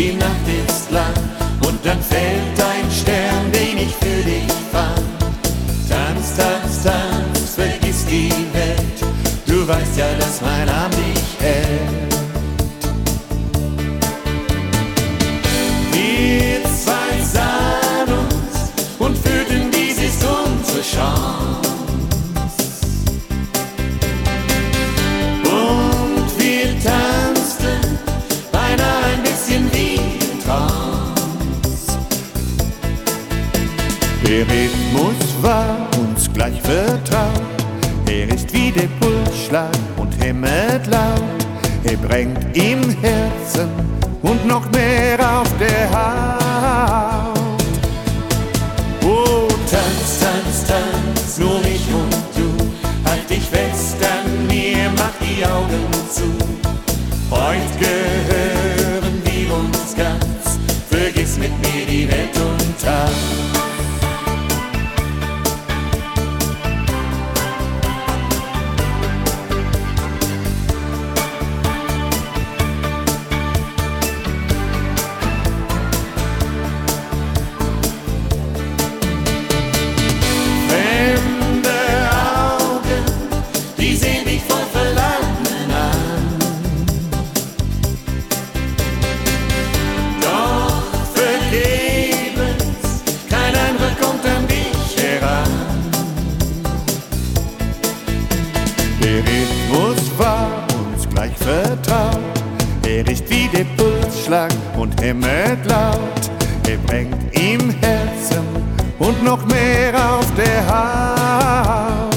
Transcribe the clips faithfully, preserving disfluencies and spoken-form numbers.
die Nacht ist lang und dann fällt ein Stern, den ich für dich fand. Tanz, tanz, tanz, vergiss die Welt, du weißt ja, dass mein Arm dich hält. Wir zwei sahen uns und fühlten, dies ist unsere Chance. Und wir tanzten beinahe ein bisschen wie im Trance. Der Rhythmus war uns gleich vertraut, er ist wie der Pulsschlag und hämmert laut. Er brennt im Herzen und noch mehr auf der Haut. Oh, tanz, tanz, tanz, nur ich und du, halt dich fest an mir, mach die Augen zu. Heute gehören wir uns ganz, vergiss mit mir die Welt und Tag. Der Rhythmus war uns gleich vertraut, er ist wie der Pulsschlag und hämmert laut. Er brennt im Herzen und noch mehr auf der Haut.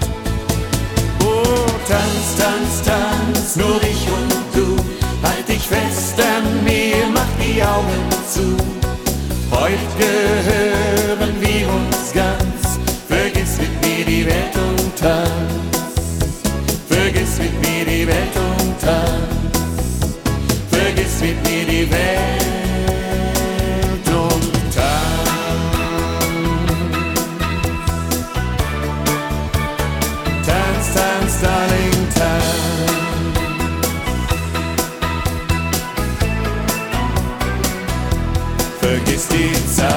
Oh, tanz, tanz, tanz, nur ich und du, halt dich fest an mir, mach die Augen zu. Heute gehören wir uns ganz, vergiss mit mir die Welt und tanz. Vergiss mit mir die Welt und tanz. Vergiss mit mir die Welt und tanz. Tanz, tanz, darling, tanz. Vergiss die Zeit.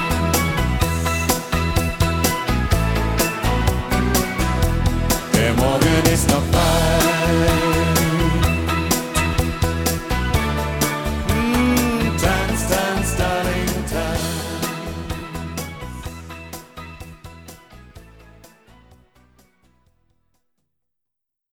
Der Morgen